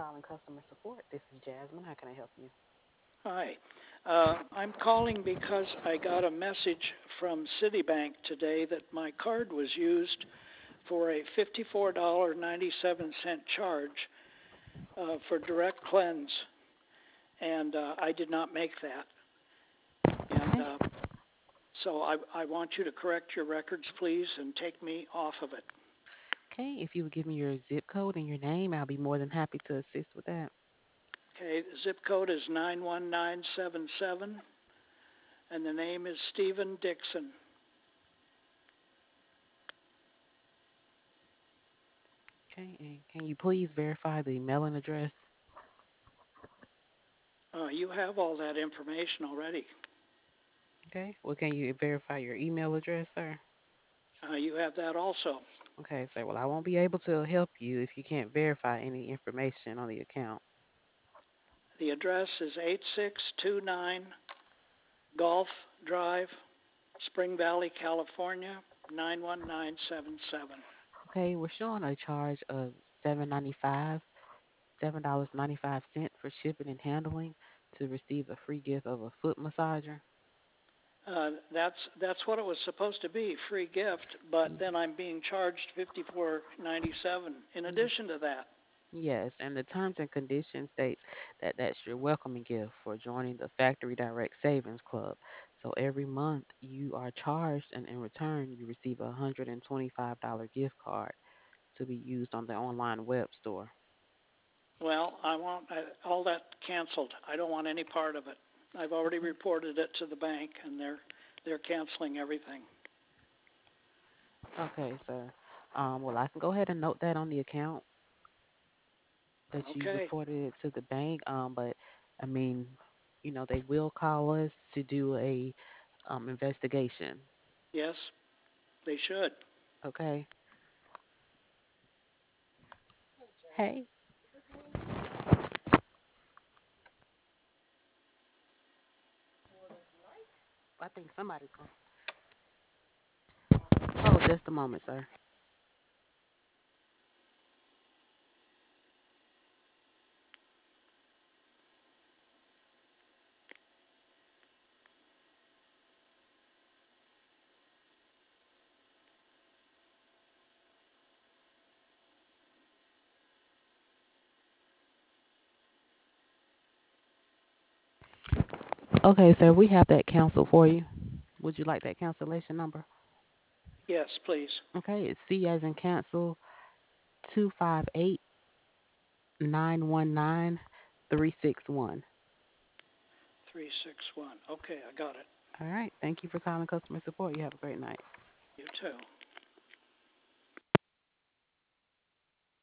calling customer support. This is Jasmine. How can I help you? Hi. I'm calling because I got a message from Citibank today that my card was used for a $54.97 charge for direct cleanse, and I did not make that. And Okay. so I want you to correct your records, please, and take me off of it. Okay. If you would give me your zip code and your name, I'll be more than happy to assist with that. Okay, the zip code is 91977, and the name is Stephen Dixon. Okay. And can you please verify the mailing address? You have all that information already. Okay. Well, can you verify your email address, sir? You have that also. Okay, sir. Well, I won't be able to help you if you can't verify any information on the account. The address is 8629 Golf Drive, Spring Valley, California, 91977. Okay. We're showing a charge of $7.95 for shipping and handling to receive a free gift of a foot massager. That's what it was supposed to be, free gift, but then I'm being charged 54.97 in Y- addition to that. Yes, and the terms and conditions states that that's your welcoming gift for joining the Factory Direct Savings Club. So every month you are charged, and in return you receive a $125 gift card to be used on the online web store. Well, I want all that canceled. I don't want any part of it. I've already Okay. reported it to the bank, and they're canceling everything. Okay, sir. Well, I can go ahead and note that on the account that you Okay. reported it to the bank. But I mean, they will call us to do a investigation. Yes, they should. Okay. Hey, I think somebody's going. Oh, just a moment, sir. Okay, sir, we have that cancel for you. Would you like that cancellation number? Yes, please. Okay, it's C as in cancel 258-919-361. 361. Okay, I got it. All right. Thank you for calling customer support. You have a great night. You too.